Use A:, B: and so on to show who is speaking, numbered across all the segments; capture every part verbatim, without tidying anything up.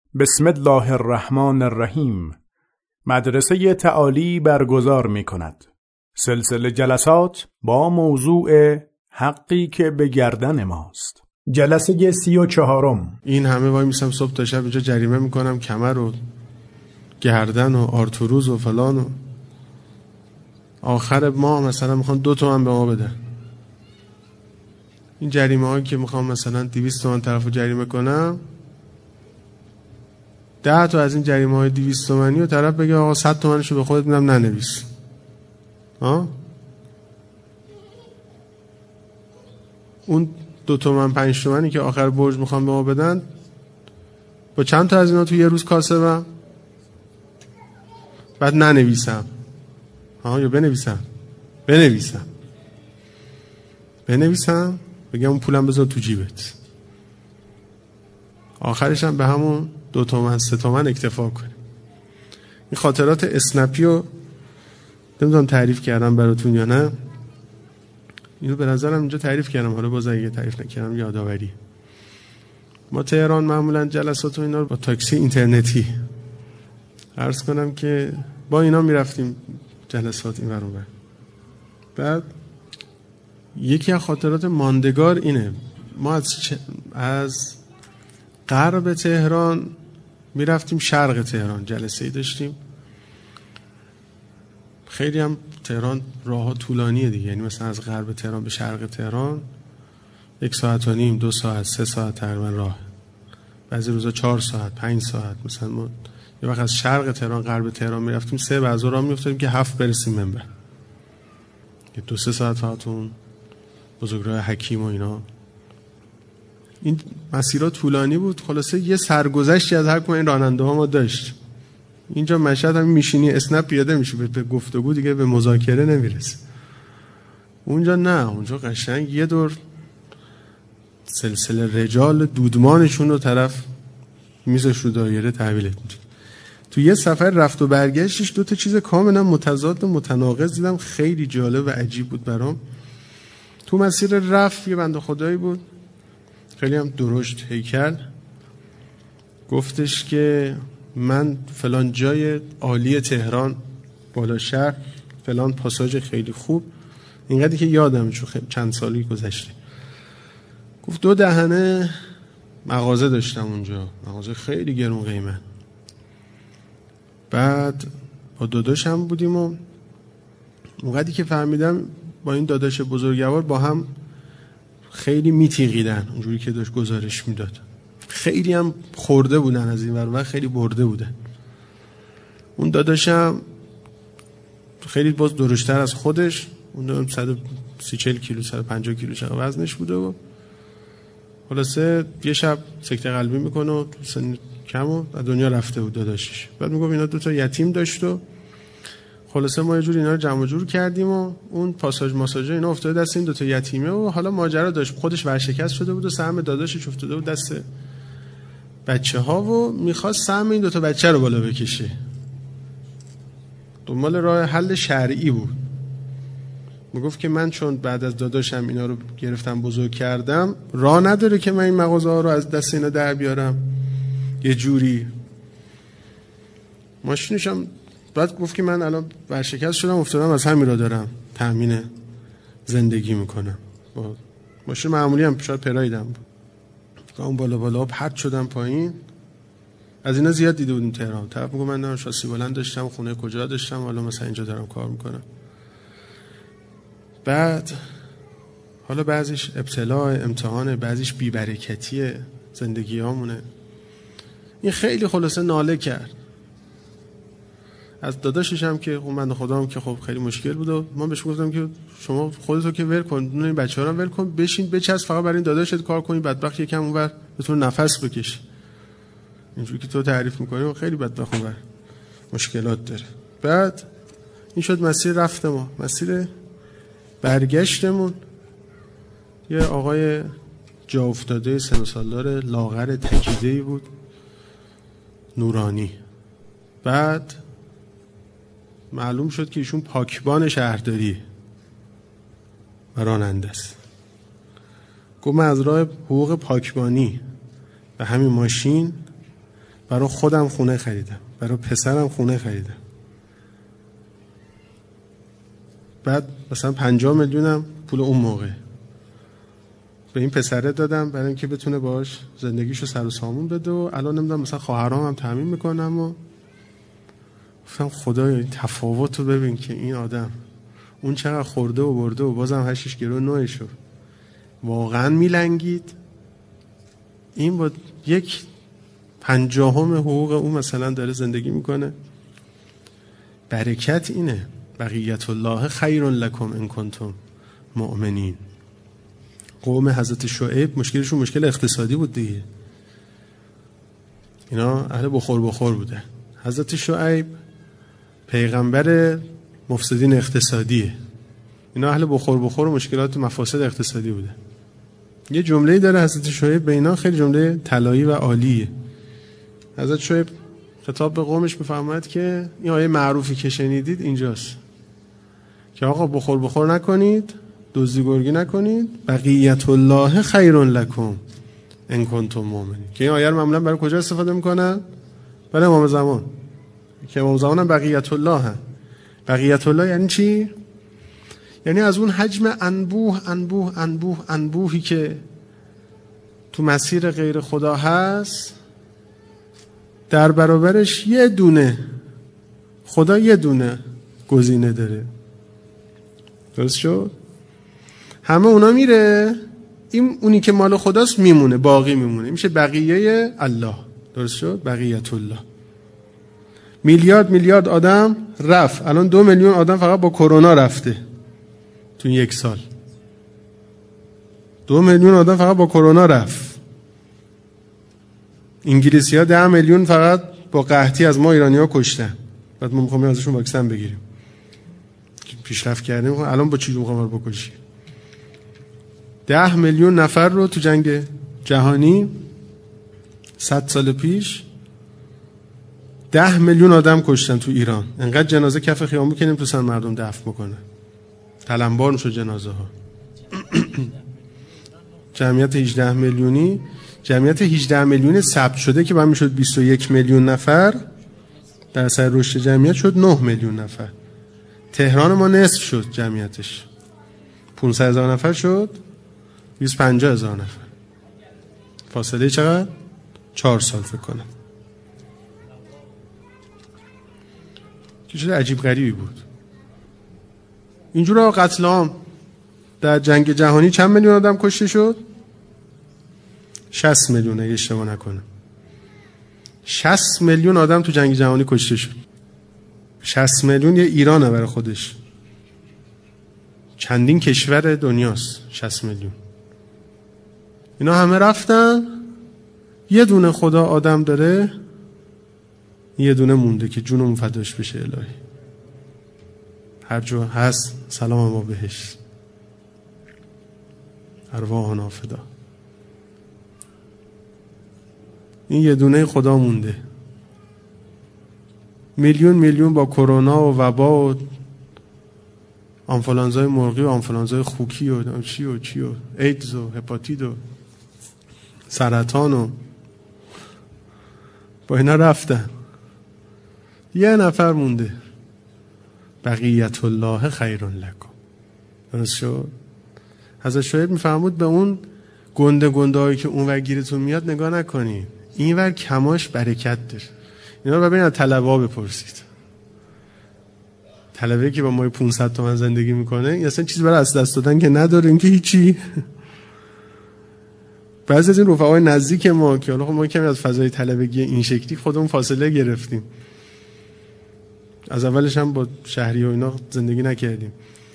A: بسم الله الرحمن الرحیم. مدرسه تعالی برگزار می کند سلسله جلسات با موضوع حقی که به گردن ماست. جلسه سی و چهارم.
B: این همه وای میسم صبح تا شب اینجا جریمه میکنم، کمر و گردن و آرتروز و فلان و آخر ما مثلا میخوان دو تومن به ما بدن. این جریمه هایی که میخوام مثلا دویست تومن طرفو جریمه کنم، ده تا از این جریمه های دویست تومنی و طرف بگه آقا صد تومنشو به خودت میدم ننویس. ها؟ اون دو تومن پنج تومنی که آخر برج میخوام به ما بدن، با چند تا از اینا تو یه روز کاسبم؟ بعد ننویسم. ها یا بنویسم؟ بنویسم بنویسم بگم اون پولم بذار تو جیبت، آخرش هم به همون دو تومن سه تومن اکتفا کنه. این خاطرات اسنپی رو نمیدونم تعریف کردم براتون یا نه، اینو به نظرم اینجا تعریف کردم، حالا باز اگه تعریف نکردم یادآوری. ما تهران معمولا جلسات و اینا رو با تاکسی اینترنتی عرض کنم که با اینا میرفتیم جلسات این ور اون ور. بعد یکی از خاطرات ماندگار اینه، ما از چه... از غرب تهران میرفتیم شرق تهران، جلسه ای داشتیم. خیلی هم تهران راه ها طولانیه دیگه، یعنی مثلا از غرب تهران به شرق تهران یک ساعت و نیم، دو ساعت، سه ساعت تقریبا راه، بعضی روزا چهار ساعت، پنج ساعت. مثلا ما یه وقت از شرق تهران غرب تهران میرفتیم سه بعضا راه میافتادیم که هفت برسیم منبر، که دو سه ساعت فقط اون بزرگراه حکیم و اینا. این مسیرها طولانی بود. خلاصه یه سرگذشتی از هر کدوم این راننده ها ما داشت. اینجا مشهد هم میشینی اسنپ پیاده میشه، به گفتگو دیگه به مذاکره نمیرسه. اونجا نه، اونجا قشنگ یه دور سلسله رجال دودمانشون رو طرف میزش رو دایره تحویلت میده. تو یه سفر رفت و برگشتش دو تا چیز کاملا متضاد و متناقض دیدم، خیلی جالب و عجیب بود برام. تو مسیر رفت یه بنده خدایی بود، خیلی هم درشت هیکل، گفتش که من فلان جای عالی تهران بالا شهر فلان پاساژ خیلی خوب، اینقدری که یادم چون چند سالی گذشته، گفت دو دهنه مغازه داشتم اونجا، مغازه خیلی گرون قیمت. بعد با داداشم بودیم و اونقدری که فهمیدم با این داداش بزرگوار با هم خیلی میتیقیدن، اونجوری که داشت گزارش میداد. خیلی هم خورده بودن از این ور و خیلی برده بودن. اون داداشم خیلی باز درشتر از خودش، اون دادم صد و سی چهل کیلو صد و پنجاه کیلو چقدر وزنش بوده و خلاصه یه شب سکته قلبی میکنه و تو سن کم و دنیا رفته بود داداشش. بعد میگم اینا دو تا یتیم داشت و خلاصه ما یه جور اینا رو جمع جور کردیم و اون پاساژ ماساژ اینا افتاده دست این دو تا یتیمه و حالا ماجرا داشت، خودش ورشکست شده بود و سهم داداشش افتاده بود دست بچه‌ها و می‌خواست سهم این دو تا بچه رو بالا بکشه. دنبال راه حل شرعی بود. میگفت که من چون بعد از داداشم اینا رو گرفتم بزرگ کردم، راه نداره که من این مغازه ها رو از دست اینا در بیارم یه جوری. ماشینش هم بعد گفت که من الان ورشکست شدم افتادم از همین را دارم تأمین زندگی میکنم. با ماشین معمولی هم شاید پرایدم بود، اون بالا بالا پرت شدم پایین. از اینا زیاد دیده بودیم تهران. طرف میگه من شاسی بلند داشتم، خونه کجا داشتم، حالا مثلا اینجا دارم کار میکنم. بعد حالا بعضیش ابتلاء امتحانه، بعضیش بی‌برکتی زندگی هامونه. این خیلی خلاصه ناله کرد از داداشش هم که خب من خودم که خب خیلی مشکل بود و من بهش گفتم که شما خودتو که ول کن، این بچه‌ها رو ول کن، بشین بچسب فقط برای این داداشت کار کنی، بدبخت یکم اونور بتون نفس بکشی. اینجوری که تو تعریف می‌کنی و خیلی بدبخت اونور مشکلات داره. بعد این شد مسیر رفت ما. مسیر برگشتمون یه آقای جا افتاده سن و سالدار لاغر تکیده‌ای بود، نورانی. بعد معلوم شد که ایشون پاکبان شهرداری و راننده است. گفت من از راه حقوق پاکبانی و همین ماشین برای خودم خونه خریدم، برای پسرم خونه خریدم. بعد مثلا پنجاه میلیونم پول اون موقع به این پسره دادم برای اینکه بتونه باش زندگیشو سر و سامون بده و الان نمیدونم مثلا خواهرام هم تامین میکنم و گفتم خدایا این تفاوتو ببین که این آدم اون چقدر خورده و برده و بازم هشتش گرو نوعشو واقعا میلنگید، این با یک پنجاهم حقوق اون مثلا داره زندگی میکنه. برکت اینه بقیت الله خیر لکم ان کنتم مؤمنین. قوم حضرت شعیب مشکلشون مشکل اقتصادی بود دیگه، اینا اهل بخور بخور بوده. حضرت شعیب پیغمبر مفسدین اقتصادیه، اینا اهل بخور بخور و مشکلات مفاسد اقتصادی بوده. یه جمله‌ای داره حضرت شعیب به اینا خیلی جمله طلایی و عالیه. حضرت شعیب خطاب به قومش میفرماید که این آیه معروفی که شنیدید اینجاست که آقا بخور بخور نکنید، دزدی گرگی نکنید، بقیت الله خیر لکم ان کنتم مؤمنین. که این آیه رو معمولا برای کجا استفاده میکنن؟ برای امام زمان، که امام زمان هم بقیت الله هم. بقیت الله یعنی چی؟ یعنی از اون حجم انبوه انبوه انبوه انبوهی که تو مسیر غیر خدا هست در برابرش یه دونه خدا یه دونه گزینه داره. درست شد؟ همه اونا میره، این اونی که مال خداست میمونه، باقی میمونه، میشه بقیه الله. درست شد؟ بقیت الله. میلیارد میلیارد آدم رفت، الان دو میلیون آدم فقط با کرونا رفته تو یک سال. دو میلیون آدم فقط با کرونا رفت. انگلیسی ها ده میلیون فقط با قحطی از ما ایرانی ها کشتن، بعد ما میخوایم ازشون واکسن بگیریم. پیشرفت کردیم، الان با چی میخوایم رو بکشیم؟ ده میلیون نفر رو تو جنگ جهانی صد سال پیش ده میلیون آدم کشتن تو ایران. انقدر جنازه کف خیابون کنیم تو سن مردم دفن بکنن، تلمبار شد جنازه ها. جمعیت هجده میلیونی، جمعیت هجده میلیون ثبت شده که بعد میشد بیست و یک میلیون نفر، در اثر رشد جمعیت شد نه میلیون نفر. تهران ما نصف شد جمعیتش، پانصد هزار نفر شد بیست و پنج هزار نفر. فاصله چقدر؟ چهار سال فکر کنم. که چیز عجیب غریبی بود. اینجورا قتل عام در جنگ جهانی چند میلیون آدم کشته شد؟ شصت میلیون اگه اشتباه نکنم. شصت میلیون آدم تو جنگ جهانی کشته شد. شصت میلیون یه ایرانه برای خودش، چندین کشور دنیاست. شصت میلیون اینا همه رفتن، یه دونه خدا آدم داره، یه دونه مونده که جونمون فداش بشه الهی. هر جا هست سلام ما بهش، ارواحنا فدا. این یه دونه خدا مونده. میلیون میلیون با کرونا و وبا و آنفولانزای مرغی و آنفولانزای خوکی و چی و چی و ایدز و هپاتیت و سرطان و با اینا رفتن، یه نفر مونده، بقیت الله خیر لکم. درست شد؟ حضرت شعیب میفرمود به اون گنده گنده هایی که اون ور گیرتون میاد نگاه نکنید، این ور کماش برکت داره. اینا رو ببینید، طلبه ها بپرسید. طلبه که با ما پانصد تومن زندگی میکنه این اصلا چیزی برای از دست دادن که نداره، این که هیچی. بعضی از این رفقای نزدیک ما که حالا ما کمی از فضای طلبگی این شکلی خودمون فاصله گرفتیم، از اولش هم با شهری و اینا زندگی نکردیم.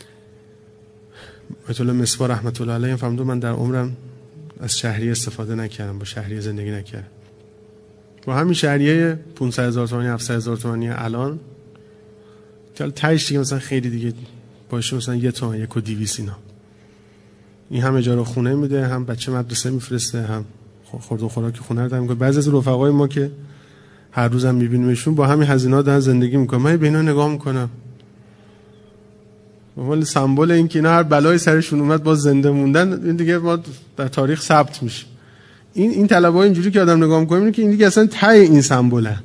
B: آیت الله مصباح رحمت الله علیه فهمید من در عمرم از شهری استفاده نکردم، با شهری زندگی نکردم. با همین شهریه پانصد هزار تومانی هفتصد هزار تومانی الان که تایش دیگه مثلا خیلی دیگه باشه، مثلا یه تومن یک و دیویس اینا. این هم اجاره خونه میده، هم بچه مدرسه میفرسته، هم خورد و خوراک خونه رو دارم. بعضی از رفقای ما که هر روزم میبینیمشون با همین هزینه‌ها دارن زندگی میکنن. من به اینا نگاه میکنم، اول سمبل این که اینا هر بلایی سرشون اومد باز زنده موندن، این دیگه ما در تاریخ ثبت میشه. این این طلبه‌ها اینجوری که آدم نگاه می‌کنه که این دیگه اصلا ته این سمبولن.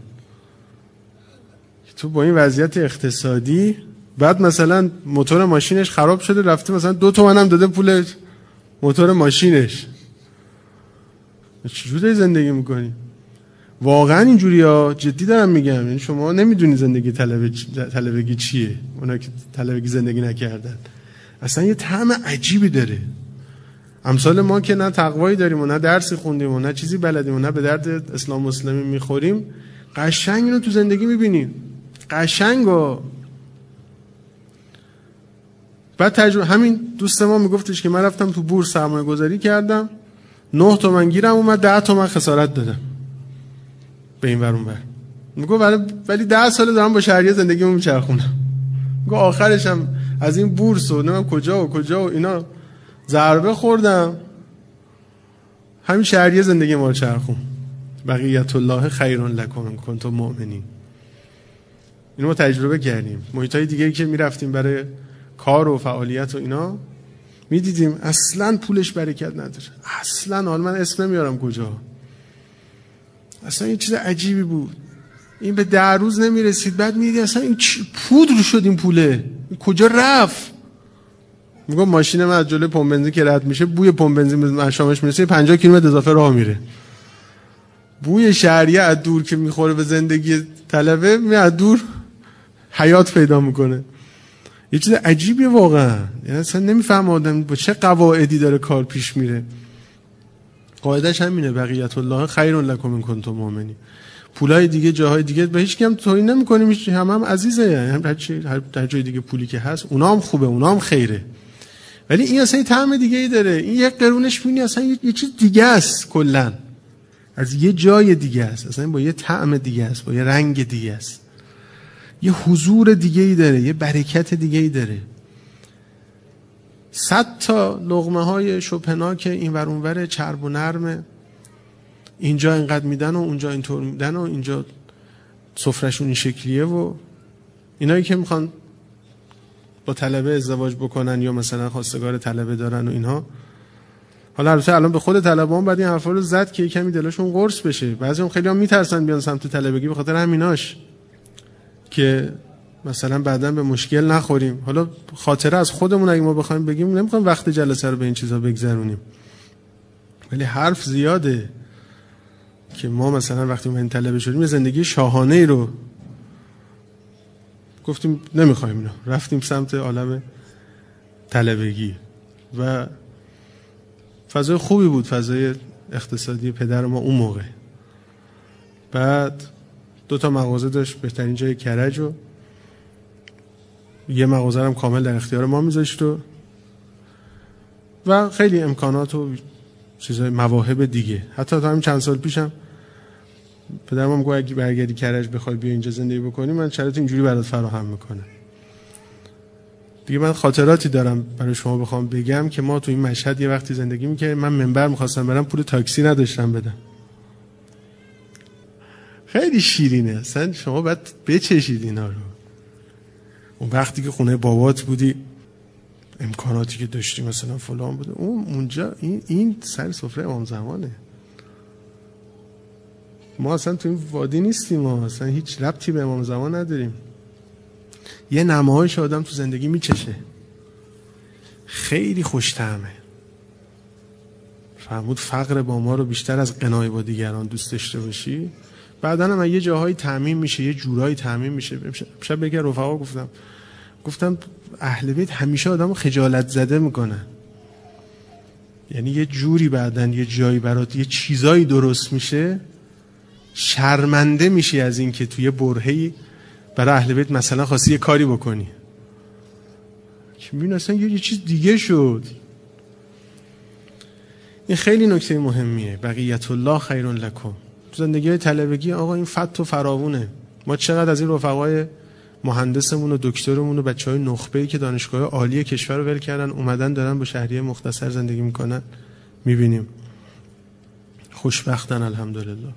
B: تو با این وضعیت اقتصادی بعد مثلا موتور ماشینش خراب شده رفته مثلا دو تومن هم داده پول موتور ماشینش. چجوری زندگی میکنی؟ واقعا اینجوریه، جدی دارم میگم. یعنی شما نمیدونی زندگی طلبه طلبگی چیه. اونا که طلبگی زندگی نکردن اصلا یه طعم عجیبی داره. امثال ما که نه تقوایی داریم و نه درسی خوندیم و نه چیزی بلدیم و نه به درد اسلام مسلمی میخوریم، قشنگ اینو تو زندگی میبینیم. قشنگو. بعد تجربه همین دوست ما میگفتش که من رفتم تو بورس سرمایه گذاری کردم، نه تومن گیرم اومد، ده تومن خسارت دادم به این ور اون ور. میگه ولی ولی ده سال دارم با شهریه زندگیمو میچرخونم. میگه آخرش هم از این بورس و نمیدونم کجا و کجا و اینا ضربه خوردم، همین شهریه زندگی ما رو چرخون. بقیت الله خیر لکم ان کنتم مؤمنین. اینو ما تجربه کردیم. محیطای دیگه‌ای که میرفتیم برای کار و فعالیت و اینا میدیدیم اصلا پولش برکت نداره. اصلا حالا من اسم نمیارم کجا. اصلا این چیز عجیبی بود. این به ده روز نمیرسید بعد میدیدی اصلا این پودر شد این پوله. این کجا رفت؟ میگم ماشین من از جلوی پمپ بنزین که رد میشه بوی پمپ بنزین به شامش میرسه پنجاه کیلومتر اضافه راه میره. بوی شهریه از دور که میخوره به زندگی طلبه می از دور حیات پیدا میکنه. یه چیز عجیبیه واقعا. یعنی اصلا نمیفهم آدم با چه قواعدی داره کار پیش میره. قاعدش همینه بقیت الله خیر لکم ان کنتم مؤمنین. پولای دیگه جاهای دیگه به هیچ کم توهین نمی‌کنیم، هیچ هم هم عزیزه، هم هر چی هر جای دیگه پولی که هست اونا هم خوبه، اونا هم خیره. ولی این اصلا طعم دیگه ای داره. این یک قرونش می‌بینی اصلا یه چیز دیگه است کلا. از یه جای دیگه است. اصلا با یه طعم دیگه است، با یه رنگ دیگه است. یه حضور دیگه ای داره، یه برکت دیگه ای داره. صد تا لقمه های شپناک این ور اون ور چرب و نرمه، اینجا اینقدر میدن و اونجا اینطور میدن و اینجا سفرهشون این شکلیه و اینایی که میخوان با طلبه ازدواج بکنن یا مثلا خواستگار طلبه دارن و اینها. حالا البته الان به خود طلبه هم بعد این حرفا رو زد که کمی دلشون قرص بشه. بعضی هم خیلی هم میترسن بیان سمت طلبگی به خاطر همیناش که مثلا بعداً به مشکل نخوریم. حالا خاطره از خودمون اگه ما بخوایم بگیم نمیخوایم وقت جلسه رو به این چیزا بگذرونیم، ولی حرف زیاده که ما مثلا وقتی ما این طلبه شدیم یه زندگی شاهانه ای رو گفتیم نمیخوایم اینو، رفتیم سمت عالم طلبگی و فضای خوبی بود، فضای اقتصادی پدر ما اون موقع. بعد دو تا مغازه داشت، بهترین جای کرج و یه مغازه هم کامل در اختیار ما میذاشت و و خیلی امکانات و چیزای مواهب دیگه. حتی تا همین چند سال پیشم پدرم هم گفت اگه برگردی کرج بخوای بیا اینجا زندگی بکنی من شرایط اینجوری برات فراهم میکنم. دیگه من خاطراتی دارم برای شما بخوام بگم که ما تو این مشهد یه وقتی زندگی میکردیم، من منبر میخواستم برم پول تاکسی نداشتم بدم. خیلی شیرینه اصلا، شما باید بچشید اینا رو. اون وقتی که خونه بابات بودی امکاناتی که داشتی مثلا فلان بوده، اون اونجا این این سر سفره امام زمانه. ما اصلا تو این وادی نیستیم، ما اصلا هیچ ربطی به امام زمان نداریم. یه نمایش آدم تو زندگی میچشه، خیلی خوش طعمه. فرمود فقر با ما رو بیشتر از قنای با دیگران دوست داشته باشی، بعداً هم یه جاهایی تعمیم میشه، یه جورایی تعمیم میشه. شب بگه رفقا گفتم گفتم اهل بیت همیشه آدمو خجالت زده میکنن. یعنی یه جوری بعداً یه جایی برات یه چیزایی درست میشه، شرمنده میشی از این که توی برهه‌ای برای اهل بیت مثلا خواستی یه کاری بکنی که میبینی اصلا یه چیز دیگه شد. این خیلی نکته مهمیه. بقیت الله خیر لکم. تو زندگی های طلبگی آقا این فت و فراوونه. ما چقدر از این رفقای مهندسمون و دکترمون و بچهای نخبه‌ای که دانشگاه عالی کشور رو ول کردن اومدن دارن با شهریه مختصر زندگی میکنن میبینیم. خوشبختن الحمدلله.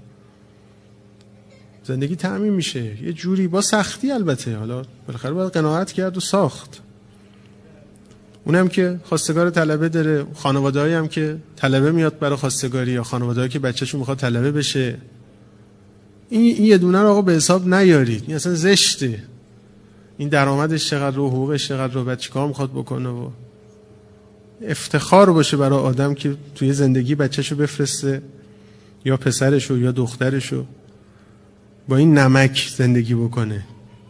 B: زندگی تأمین میشه یه جوری، با سختی البته، حالا بالاخره باید قناعت کرد و ساخت. اونم که خواستگار طلبه داره، خانواده‌ای هم که طلبه میاد برای خواستگاری یا خانواده‌ای که بچه‌شون میخواد طلبه بشه، این این یه دونه رو آقا به حساب نیارید. این اصلا زشته. این درآمدش چقدر و حقوقش چقدر و بعد چیکار میخواد بکنه و افتخار باشه برای آدم که توی زندگی بچه‌شو بفرسته یا پسرشو یا دخترشو با این نمک زندگی بکنه.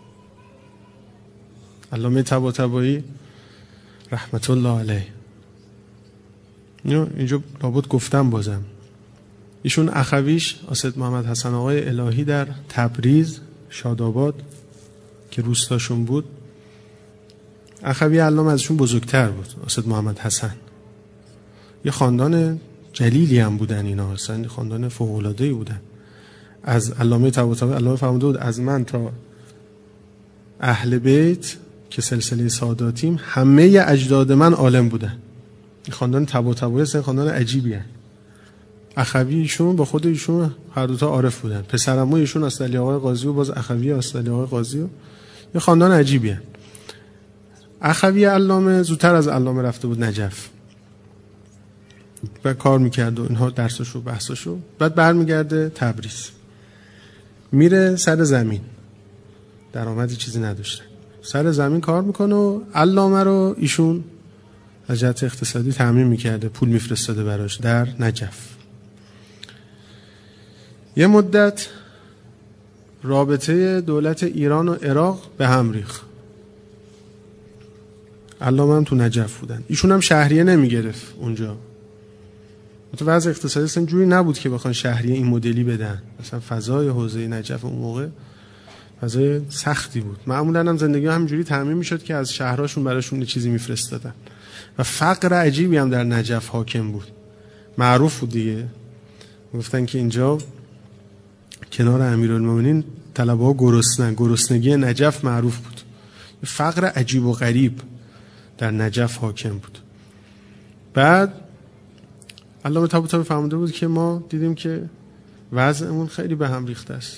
B: علامه طباطبایی رحمت الله علیه اینو اینجا لابد گفتم بازم، ایشون اخویش اسد محمد حسن آقای الهی در تبریز شاداباد که روستاشون بود، اخوی علامه ازشون بزرگتر بود. اسد محمد حسن یه خاندان جلیلی هم بودن، اینا اصلا خاندان فوق‌العاده‌ای بودن. از علامه طباطبایی علامه فرموده بود از من تا اهل بیت که سلسله ساداتیم همه اجداد من عالم بودن. خاندان طباطبایی اصلا خاندان عجیبی هست. اخوی ایشون با خود ایشون هر دوتا عارف بودن. پسرعموی ایشون استعلی آقای قاضی و باز اخوی استعلی آقای قاضی و یه خاندان عجیبی هست. اخوی علامه زودتر از علامه رفته بود نجف و کار میکرد و اینها درسشو بحثشو، بعد برمیگرده تبریز میره سر زمین، درآمدی چیزی نداشته، سر زمین کار میکنه و علامه رو ایشون از جهت اقتصادی تامین میکرده، پول میفرستاده براش در نجف. یه مدت رابطه دولت ایران و عراق به هم ریخت. علامه هم تو نجف بودن، ایشون هم شهریه نمیگرفت اونجا. تو وضع اقتصادی اصلا جوری نبود که بخوان شهریه این مدلی بدن. مثلا فضای حوزه نجف اون موقع فضای سختی بود. معمولا هم زندگی همینجوری تامین میشد که از شهرهاشون براشون یه چیزی میفرستادن و فقر عجیبی هم در نجف حاکم بود. معروف بود دیگه، گفتن که اینجا کنار امیرالمومنین طلبه‌ها گرسنه، گرسنگی نجف معروف بود. فقر عجیب و غریب در نجف حاکم بود. بعد علامه طباطبایی فهمیده بود که ما دیدیم که وضعمون خیلی به هم ریخته است.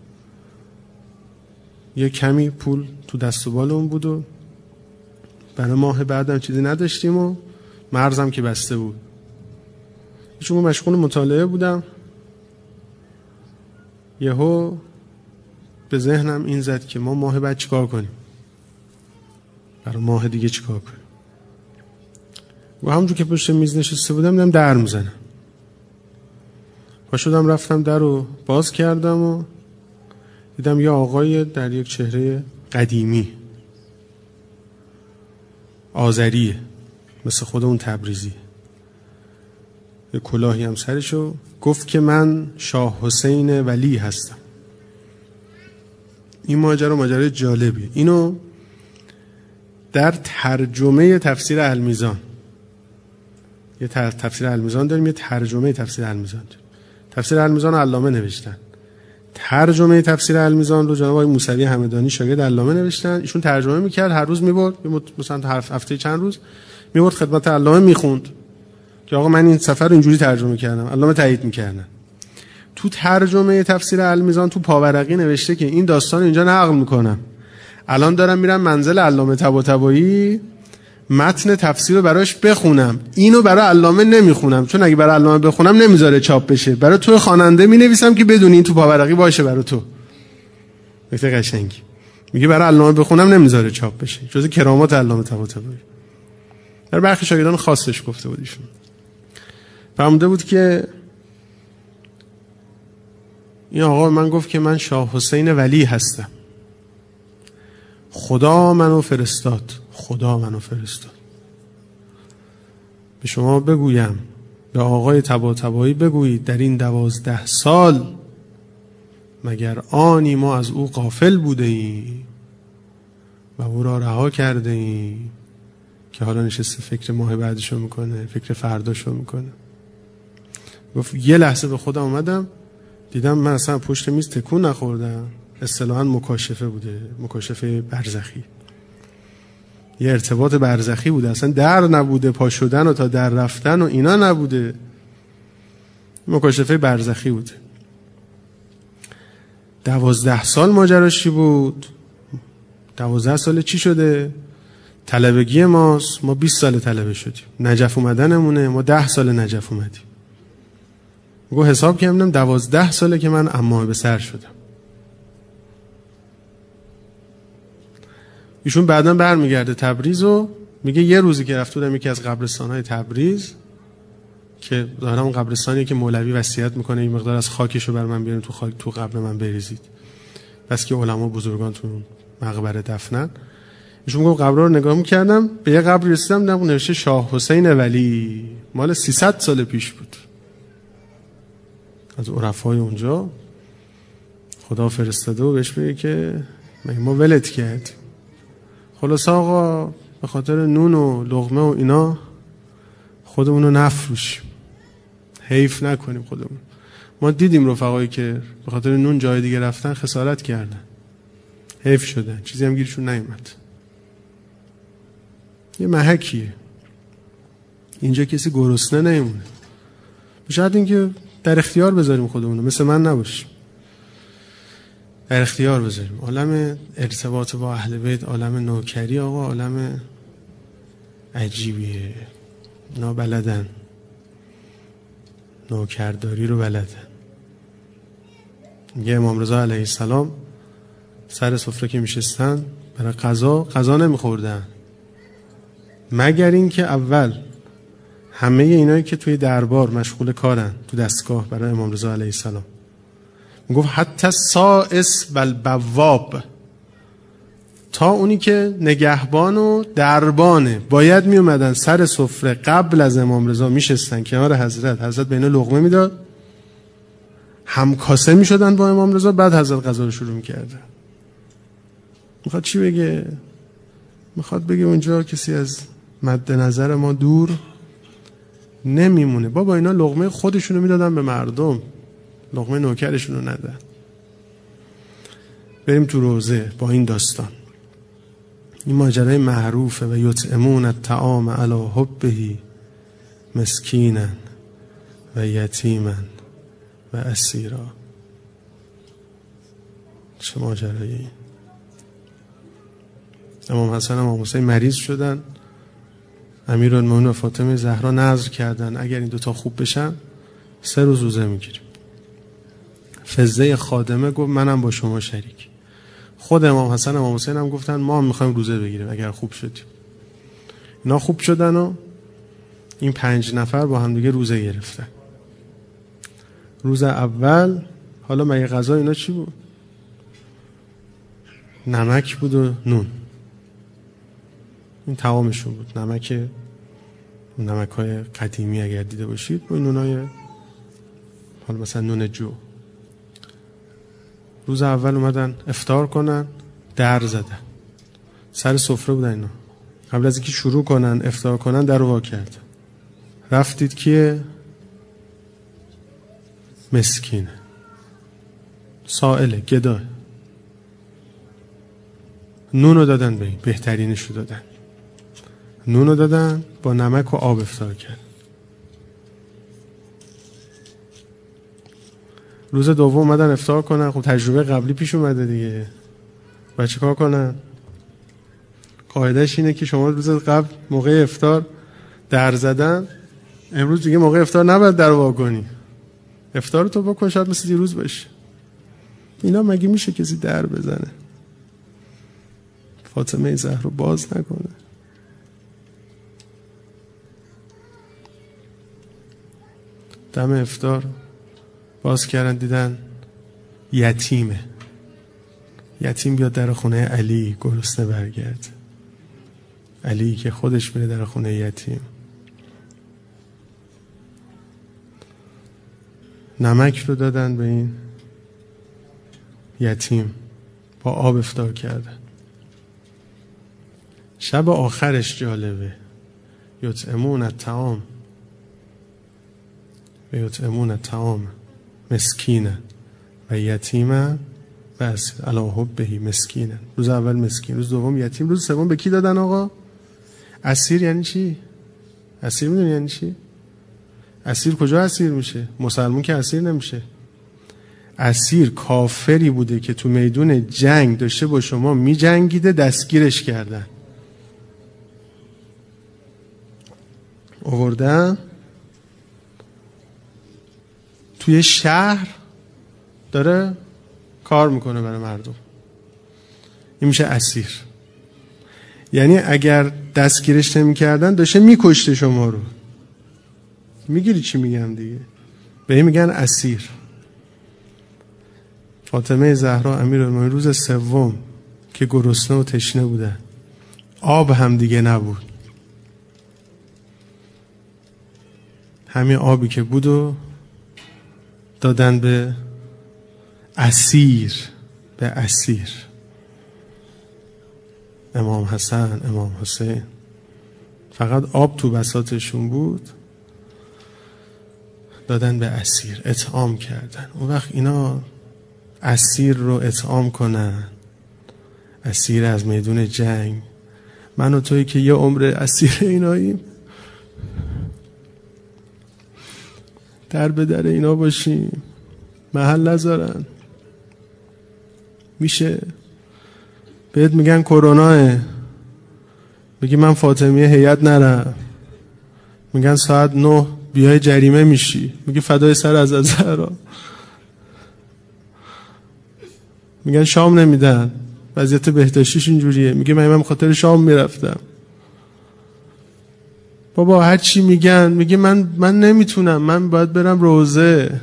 B: یه کمی پول تو دست و بالمون بود و برای ماه بعدم چیزی نداشتیم و مرزم که بسته بود. چون مشغول مطالعه بودم، یهو به ذهنم این زد که ما ماه بعد چیکار کنیم، برای ماه دیگه چیکار کنیم. و همونجور که پشت میز نشسته بودم دیدم در میزنم، پا شدم رفتم در رو باز کردم و دیدم یه آقای در یک چهره قدیمی آذریه مثل خود اون تبریزی، یه کلاهی هم سرشو، گفت که من شاه حسین ولی هستم. این ماجرا ماجرای جالبیه. اینو در ترجمه تفسیر المیزان، یه تفسیر المیزان داریم، یه ترجمه تفسیر المیزان داریم. تفسیر المیزان علامه نوشتن، ترجمه تفسیر المیزان رو جناب آقای موسوی همدانی شاگرد علامه نوشتن. ایشون ترجمه میکرد، هر روز میبرد مثلا هر هفته چند روز میبرد خدمت علامه میخوند که آقا من این سفر رو اینجوری ترجمه کردم، علامه تایید میکردن. تو ترجمه تفسیر المیزان تو پاورقی نوشته که این داستان اینجا نقل میکنم، الان دارم میرم منزل علامه طباطبایی متن تفسیر رو براش بخونم، اینو برای علامه نمیخونم چون اگه برای علامه بخونم نمیذاره چاپ بشه، برای تو خواننده مینویسم که بدونی این تو پاورقی باشه برای تو. نکته قشنگی میگه برای علامه بخونم نمیذاره چاپ بشه، جز کرامات علامه طباطبایی. در برخی شاگردان خاصش گفته بود ایشون. فهمیده بود که این آقا من گفت که من شاه حسین ولی هستم، خدا منو فرستاد، خدا منو فرستاد. به شما بگویم، به آقای طباطبایی بگویید در این دوازده سال مگر آنی ما از او غافل بوده ایم و او را رها کرده ایم که حالا نشسته فکر ماه بعدشو میکنه، فکر فرداشو میکنه. گفت یه لحظه به خودم اومدم دیدم من اصلا پشت میز تکون نخوردم. اصطلاحاً مکاشفه بوده، مکاشفه برزخی، یه ارتباط برزخی بوده، اصلا در نبوده، پا شدن و تا در رفتن و اینا نبوده، مکاشفه برزخی بوده. دوازده سال ماجراش چی بود؟ دوازده سال چی شده؟ طلبگی ماست، ما بیست سال طلبه شدیم. نجف اومدنمونه، ما ده سال نجف اومدیم. میگو حساب کردم دوازده ساله که من امامه به سر شدم. ایشون بعداً برمیگرده تبریز و میگه یه روزی که رفته بودم یکی از قبرستان‌های تبریز که ظاهرا اون قبرستانیه که مولوی وصیت میکنه این مقدار از خاکشو بر من بیارین تو خاک تو قبر من بریزید، بس که علما بزرگان تو مقبره دفنن. ایشون میگه قبر رو نگاه میکردم، به یه قبر رسیدم دیدم نوشته شاه حسین ولی، مال سیصد سال پیش بود. از عرفای اونجا خدا فرستاده و بهش بگه که ما ولت کرد. خلاص آقا به خاطر نون و لقمه و اینا خودمونو نفروشیم، حیف نکنیم خودمون. ما دیدیم رفقایی که به خاطر نون جای دیگه رفتن خسارت کردن، حیف شدن، چیزی هم گیرشون نیومد. یه محکیه اینجا، کسی گرسنه نمیمونه. شاید اینکه در اختیار بذاریم خودمونو، مثل من نباشیم، در اختیار بذاریم. عالم ارتباط با اهل بیت، عالم نوکری آقا، عالم عجیبیه. اینا بلدن، نوکرداری رو بلدن. میگه امام رضا علیه السلام سر سفره که میشستن برای غذا غذا نمیخوردن مگر این که اول همه اینایی که توی دربار مشغول کارن تو دستگاه برای امام رضا علیه السلام، میگفت حتی سائس بل بواب، تا اونی که نگهبان و دربانه باید می اومدن سر سفره قبل از امام رضا میشستن کنار حضرت، حضرت بین لقمه میداد، هم کاسه میشدن با امام رضا، بعد حضرت غذا رو شروع میکردن. میخواد چی بگه؟ میخواد بگه اونجا کسی از مد نظر ما دور نمیمونه. بابا اینا لقمه خودشونو میدادن به مردم، لقمه نوکرشونو ندن. بریم تو روزه با این داستان. این ماجرای معروفه و یطعمون الطعام علی حبه مسکینا و یتیما و اسیرا. چه ماجرایی؟ امام حسن و امام حسین مریض شدن، امیرالمومنین و فاطمه زهرا نذر کردن اگر این دوتا خوب بشن سه روز روزه میگیریم. فزه خادمه گفت منم با شما شریک. خود امام حسن و امام حسین هم گفتن ما هم میخوایم روزه بگیریم اگر خوب شدیم. اینا خوب شدن و این پنج نفر با هم دیگه روزه گرفتن. روز اول حالا مگه غذا اینا چی بود؟ نمک بود و نون. این طعامشون بود. نمک، نمک های قدیمی اگر دیده باشید، با این نونای حالا مثلا نون جو. روز اول اومدن افطار کنن، در زدن، سر سفره بودن اینا. قبل از اینکه شروع کنن افطار کنن در رو وا کردن. رفتید که مسکینه، سائله، گداه. نونو دادن به این، بهترینشو دادن. نونو دادن با نمک و آب افطار کرد. روز دوم اومدن افطار کنن. خب تجربه قبلی پیش اومده دیگه، باید چه کار کنن؟ قاعدهش اینه که شما روز قبل موقع افطار در زدن، امروز دیگه موقع افطار نباید در وا کنی، افطار تو بکن، شاید مثل دیروز باشه. اینا مگه میشه کسی در بزنه؟ فاطمه زهرا باز نکنه؟ دم افطار باز کردن دیدن یتیمه. یتیم بیاد در خونه علی گرسنه برگرد. علی که خودش بره در خونه یتیم. نمک رو دادن به این یتیم، با آب افطار کردن. شب آخرش جالبه، یطعمون الطعام و یطعمون الطعام مسکینا و یتیما و اسیر علی حبه مسکینا. روز اول مسکین، روز دوم یتیم، روز سوم به کی دادن آقا؟ اسیر. یعنی چی؟ اسیر میدونی یعنی چی؟ اسیر کجا اسیر میشه؟ مسلمون که اسیر نمیشه. اسیر کافری بوده که تو میدون جنگ داشته با شما میجنگیده، دستگیرش کردن. آوردن توی شهر داره کار میکنه برای مردم. این میشه اسیر. یعنی اگر دستگیرش نمی کردن داشته میکشته شما رو. میگیری چی میگم دیگه؟ به این میگن اسیر. فاطمه زهرا امیرالمومنین روز سوم که گرسنه و تشنه بودن، آب هم دیگه نبود، همین آبی که بود و دادن به اسیر، به اسیر. امام حسن، امام حسین، فقط آب تو بساطشون بود، دادن به اسیر، اطعام کردن. اون وقت اینا اسیر رو اطعام کنن، اسیر از میدون جنگ، من و تویی که یه عمر اسیر ایناییم، در به در اینا باشیم، محل نذارن. میشه بهت میگن کروناه، میگی من فاطمیه هیئت نرم، میگن ساعت نه بیای جریمه میشی، میگی فدای سر از زهرا. میگن شام نمیدن، وضعیت بهداشتیش اینجوریه، میگه من من خاطر شام میرفتم. بابا هر چی میگن، میگه من من نمیتونم، من باید برم روزه.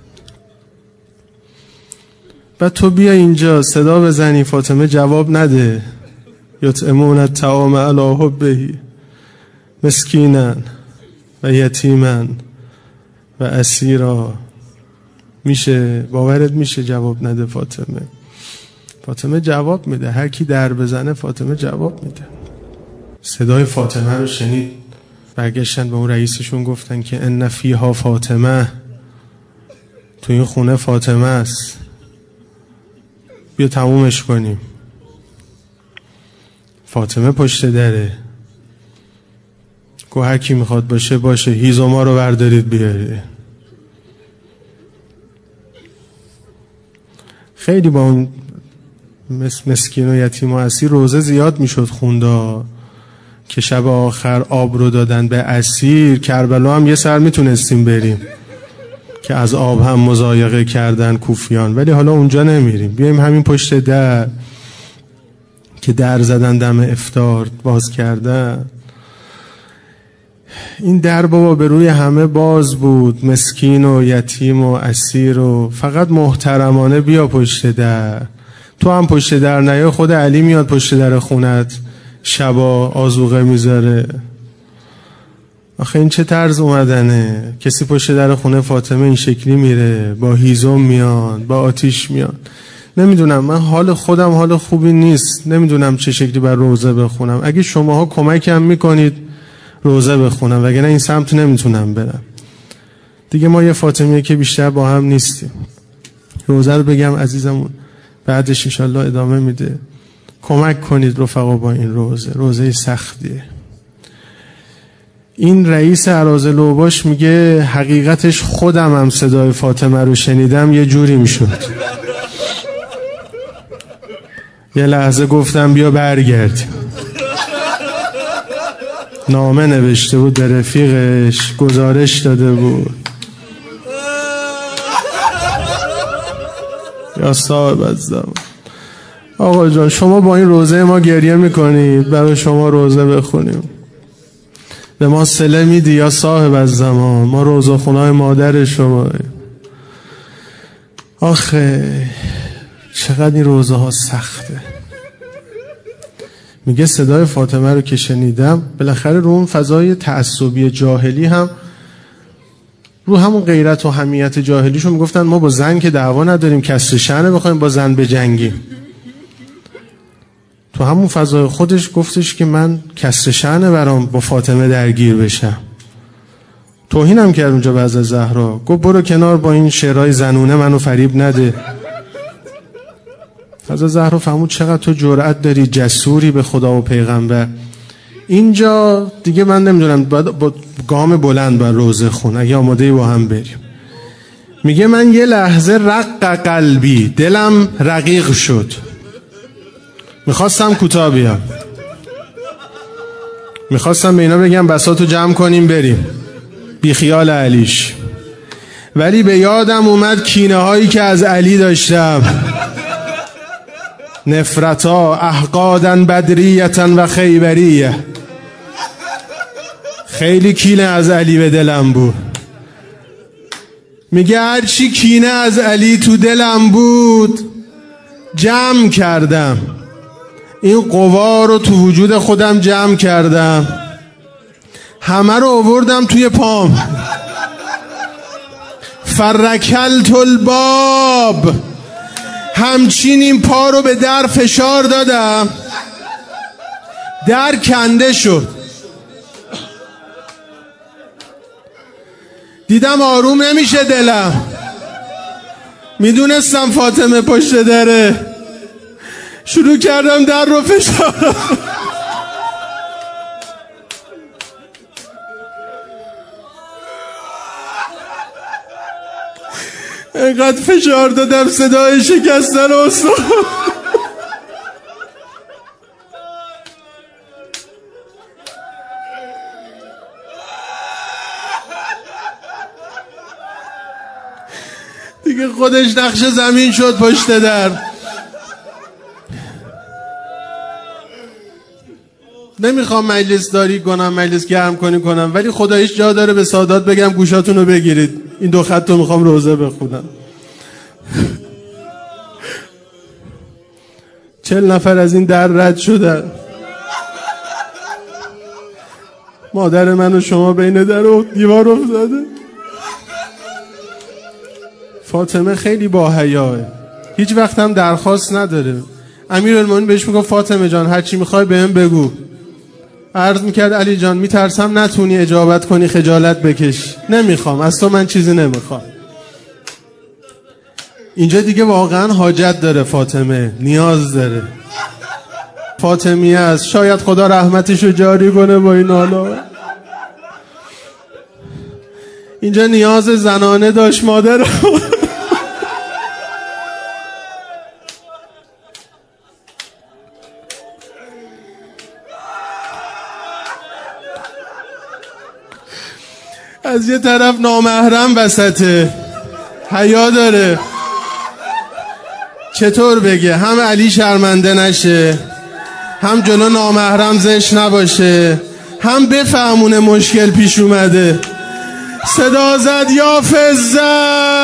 B: بعد تو بیا اینجا صدا بزنی، فاطمه جواب نده. یطعمون الطعام علی حبه مسکینا و یتیما و اسیرا. میشه باورت میشه جواب نده فاطمه؟ فاطمه جواب میده. هر کی در بزنه فاطمه جواب میده. صدای فاطمه رو شنید، برگشتن به اون رئیسشون گفتن که ان فیها فاطمه، تو این خونه فاطمه است، بیا تمومش کنیم. فاطمه پشت دره، گو هر کی میخواد باشه باشه، هیزوما رو بردارید بیارید. خیلی با اون مسکین و یتیم و اسیر روزه زیاد میشد خوندا که شب آخر آب رو دادن به اسیر. کربلا هم یه سر میتونستیم بریم که از آب هم مضایقه کردن کوفیان، ولی حالا اونجا نمیریم. بیایم همین پشت در که در زدن دم افطار باز کردن. این در بابا به روی همه باز بود، مسکین و یتیم و اسیر، و فقط محترمانه بیا پشت در. تو هم پشت در نیا، خود علی میاد پشت در خونت شبا آذوقه میذاره. آخه این چه طرز اومدنه؟ کسی پشت در خونه فاطمه این شکلی میره، با هیزم میان، با آتیش میان. نمیدونم، من حال خودم حال خوبی نیست، نمیدونم چه شکلی بر روزه بخونم. اگه شماها کمکم میکنید روزه بخونم، وگرنه این سمت نمیتونم برم دیگه. ما یه فاطمیه که بیشتر با هم نیستیم. روزه رو بگم عزیزمون، بعدش انشالله ادامه میده. کمک کنید رفقا با این روزه، روزه سختیه. این رئیس اراذل اوباش میگه حقیقتش خودم هم صدای فاطمه رو شنیدم یه جوری میشد. یه لحظه گفتم بیا برگردیم. نامه نوشته بود به رفیقش، گزارش داده بود. یا صاحب الزمان، آقا جان شما با این روزه ما گریه میکنید، برای شما روزه بخونیم. به ما صله میدی یا صاحب الزمان، ما روزه خونای مادر شما. آخه چقدر این روزه ها سخته. میگه صدای فاطمه رو که شنیدم، بالاخره رو اون فضای تعصبی جاهلی هم، رو همون غیرت و حمیت جاهلیشون میگفتن ما با زن که دعوا نداریم، کسر شأنه بخوایم با زن بجنگیم. تو همون فضای خودش گفتش که من کسر شأنه برام با فاطمه درگیر بشم. توهینم کرد اونجا به حضرت زهرا، گفت برو کنار با این شعرهای زنونه منو فریب نده. حضرت زهرا فهمود چقدر تو جرأت داری، جسوری به خدا و پیغمبر. اینجا دیگه من نمیدونم، باید با گام بلند بر روزه خون، اگه آماده با هم بریم. میگه من یه لحظه رق قلبی، دلم رقیق شد، میخواستم کوتاه بیام. میخواستم به اینا بگم بساطو جمع کنیم بریم، بی خیال علیش، ولی به یادم اومد کینه هایی که از علی داشتم، نفرتا احقادن بدریتن و خیبریه. خیلی کینه از علی به دلم بود. میگه هرچی کینه از علی تو دلم بود جمع کردم، این قوا رو تو وجود خودم جمع کردم، همه رو آوردم توی پام، فرکلت الباب، همچین این پا رو به در فشار دادم، در کنده شد. دیدم آروم نمیشه دلم، میدونستم فاطمه پشت دره، شروع کردم در رو فشار اینقدر فشار دادم صدای شکستن استخوان. دیگه خودش نقش زمین شد پشت در. نمیخوام مجلس داری کنم، مجلس گرم کنی کنم، ولی خدایش جا داره به سادات بگم گوشاتون رو بگیرید، این دو خط رو میخوام روزه بخونم. چل نفر از این در رد شدن، مادر من و شما بین در و دیوار افتاده. فاطمه خیلی با حیاه، هیچ وقت هم درخواست نداره. امیرالمومنین بهش میگه فاطمه جان هر چی میخوای بهم بگو. عرض میکرد علی جان میترسم نتونی اجابت کنی خجالت بکش، نمیخوام از تو من چیزی نمیخوام. اینجا دیگه واقعا حاجت داره، فاطمه نیاز داره. فاطمی است، شاید خدا رحمتشو جاری کنه با این حالا. اینجا نیاز زنانه داشت مادر. از یه طرف نامحرم وسطه، حیا داره، چطور بگه هم علی شرمنده نشه، هم جلو نامحرم زشت نباشه، هم بفهمونه مشکل پیش اومده. صدا زد یا فزه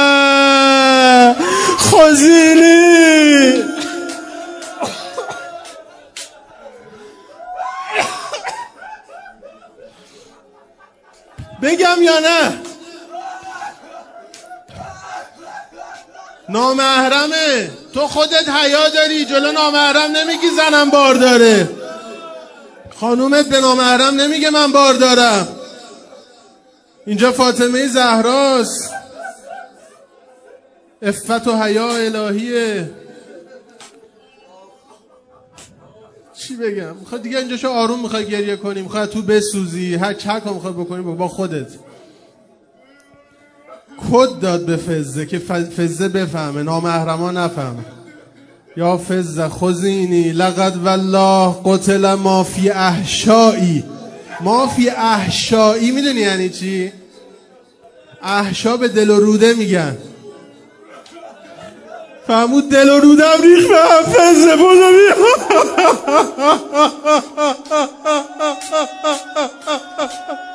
B: خوزینی. بگم یا نه؟ نامحرمه، تو خودت حیا داری، جلو نامحرم نمیگی زنم بار داره، خانومت به نامحرم نمیگه من بار دارم. اینجا فاطمه زهراست، عفت و حیا الهیه. چی بگم؟ میخوای دیگه اینجاشو آروم میخوای گریه کنی، میخوای تو بسوزی، هر چه کار میخوای بکنی با خودت. کد داد به فزه که فزه بفهمه، نامحرما نفهمه. یا فزه خزینی لقد والله قتل ما فی احشایی. ما فی احشایی میدونی یعنی چی؟ احشا به دل و روده میگن. فهمود دل و رودم ریخ به هم فزه بودو بیا.